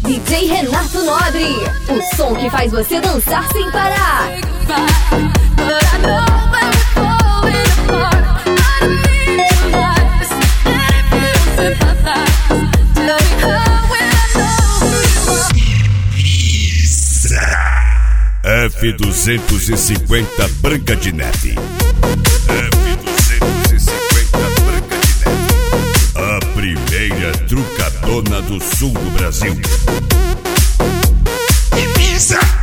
DJ Renato Nobre, o som que faz você dançar sem parar. F250 Branca de Neve. F250 Branca de Neve. A primeira trucadona do sul do Brasil. Ibiza.